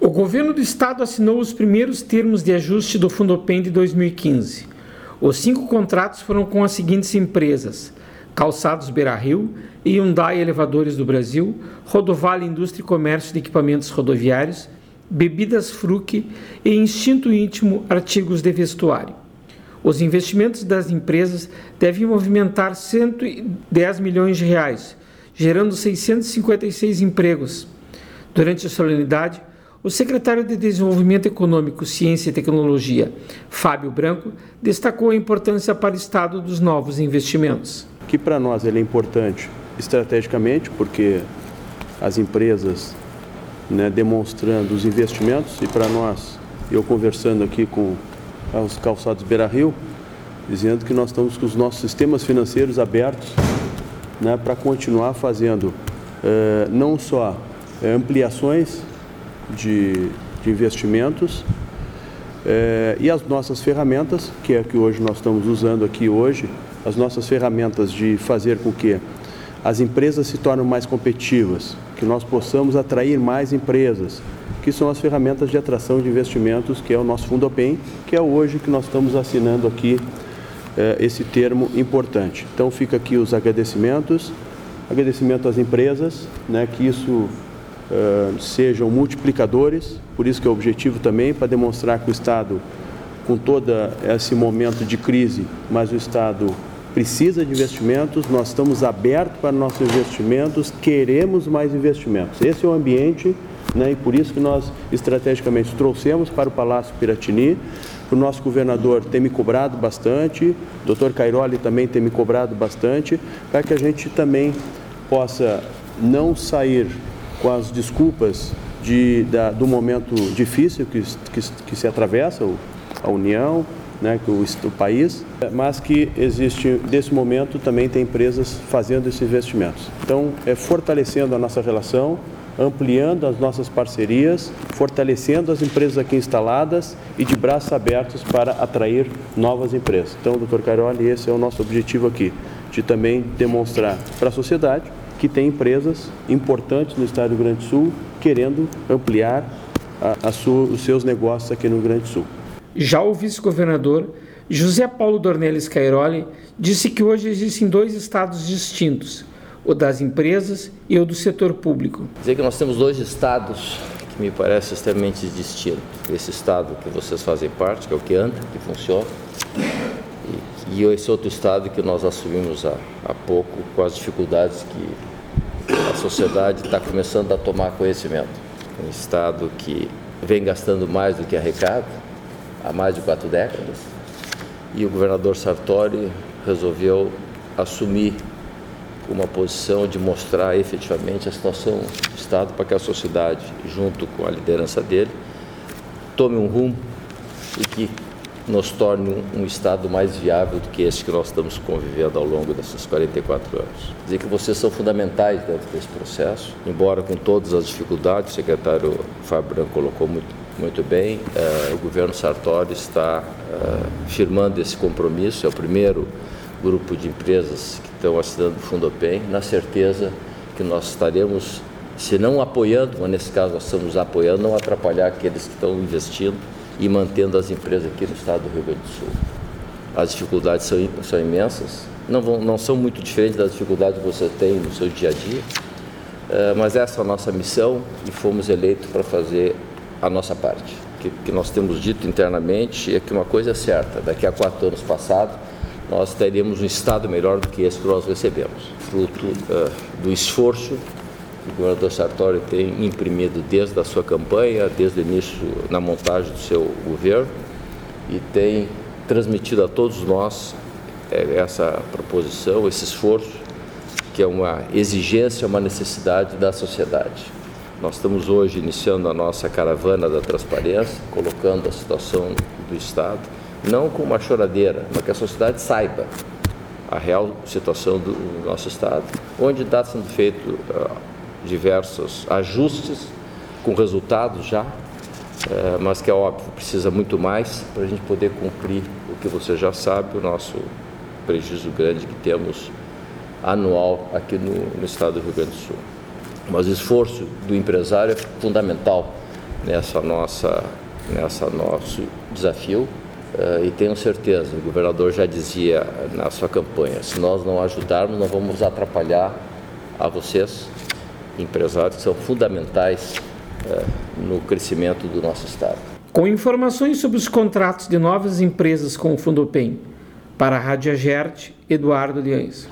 O governo do estado assinou os primeiros termos de ajuste do Fundopem de 2015. Os 5 contratos foram com as seguintes empresas: Calçados Beira-Rio, Hyundai Elevadores do Brasil, Rodovale Indústria e Comércio de Equipamentos Rodoviários, Bebidas Fruc e Instinto Íntimo Artigos de Vestuário. Os investimentos das empresas devem movimentar 110 milhões de reais, gerando 656 empregos. Durante a solenidade, o secretário de Desenvolvimento Econômico, Ciência e Tecnologia, Fábio Branco, destacou a importância para o Estado dos novos investimentos. Que para nós ele é importante estrategicamente, porque as empresas, demonstrando os investimentos, e para nós, eu conversando aqui com os Calçados Beira-Rio, dizendo que nós estamos com os nossos sistemas financeiros abertos para continuar fazendo não só ampliações de investimentos e as nossas ferramentas, que é que hoje nós estamos usando aqui hoje, as nossas ferramentas de fazer com que as empresas se tornem mais competitivas, que nós possamos atrair mais empresas, que são as ferramentas de atração de investimentos, que é o nosso Fundopem, que é hoje que nós estamos assinando aqui esse termo importante. Então fica aqui os agradecimento às empresas, que isso sejam multiplicadores, por isso que é o objetivo também, para demonstrar que o Estado, com todo esse momento de crise, mas o Estado precisa de investimentos, nós estamos abertos para nossos investimentos, queremos mais investimentos. Esse é o ambiente, e por isso que nós estrategicamente trouxemos para o Palácio Piratini. O nosso governador tem me cobrado bastante, o Dr. Cairoli também tem me cobrado bastante, para que a gente também possa não sair com as desculpas do momento difícil que se atravessa a União, o país, mas que existe, nesse momento, também tem empresas fazendo esses investimentos. Então, fortalecendo a nossa relação, ampliando as nossas parcerias, fortalecendo as empresas aqui instaladas e de braços abertos para atrair novas empresas. Então, doutor Cairoli, esse é o nosso objetivo aqui, de também demonstrar para a sociedade que tem empresas importantes no estado do Rio Grande do Sul querendo ampliar os seus negócios aqui no Rio Grande do Sul. Já o vice-governador José Paulo Dornelles Cairoli disse que hoje existem 2 estados distintos, o das empresas e o do setor público. Dizer que nós temos 2 estados que me parecem extremamente distintos. Esse estado que vocês fazem parte, que é o que anda, que funciona, e esse outro estado que nós assumimos há pouco, com as dificuldades que a sociedade está começando a tomar conhecimento. Um estado que vem gastando mais do que arrecada há mais de 4 décadas, e o governador Sartori resolveu assumir uma posição de mostrar efetivamente a situação do estado para que a sociedade, junto com a liderança dele, tome um rumo e que nos torne um estado mais viável do que esse que nós estamos convivendo ao longo desses 44 anos. Dizer que vocês são fundamentais dentro desse processo, embora com todas as dificuldades, o secretário Fábio Branco colocou muito bem, o governo Sartori está firmando esse compromisso, é o primeiro grupo de empresas que estão assinando o Fundopem, na certeza que nós estaremos, se não apoiando, mas nesse caso nós estamos apoiando, não atrapalhar aqueles que estão investindo e mantendo as empresas aqui no estado do Rio Grande do Sul. As dificuldades são imensas, não são muito diferentes das dificuldades que você tem no seu dia a dia, mas essa é a nossa missão e fomos eleitos para fazer a nossa parte. O que nós temos dito internamente é que uma coisa é certa, daqui a 4 anos passados, nós teríamos um estado melhor do que esse que nós recebemos, fruto do esforço que o governador Sartori tem imprimido desde a sua campanha, desde o início na montagem do seu governo, e tem transmitido a todos nós essa proposição, esse esforço, que é uma exigência, uma necessidade da sociedade. Nós estamos hoje iniciando a nossa caravana da transparência, colocando a situação do Estado, não com uma choradeira, mas que a sociedade saiba a real situação do nosso Estado, onde está sendo feito diversos ajustes com resultados já, mas que é óbvio, precisa muito mais para a gente poder cumprir o que você já sabe, o nosso prejuízo grande que temos anual aqui no estado do Rio Grande do Sul. Mas o esforço do empresário é fundamental nessa nosso desafio. E tenho certeza, o governador já dizia na sua campanha, se nós não ajudarmos, nós vamos atrapalhar a vocês, empresários que são fundamentais no crescimento do nosso estado. Com informações sobre os contratos de novas empresas com o Fundopem, para a Rádio Agerte, Eduardo Liães.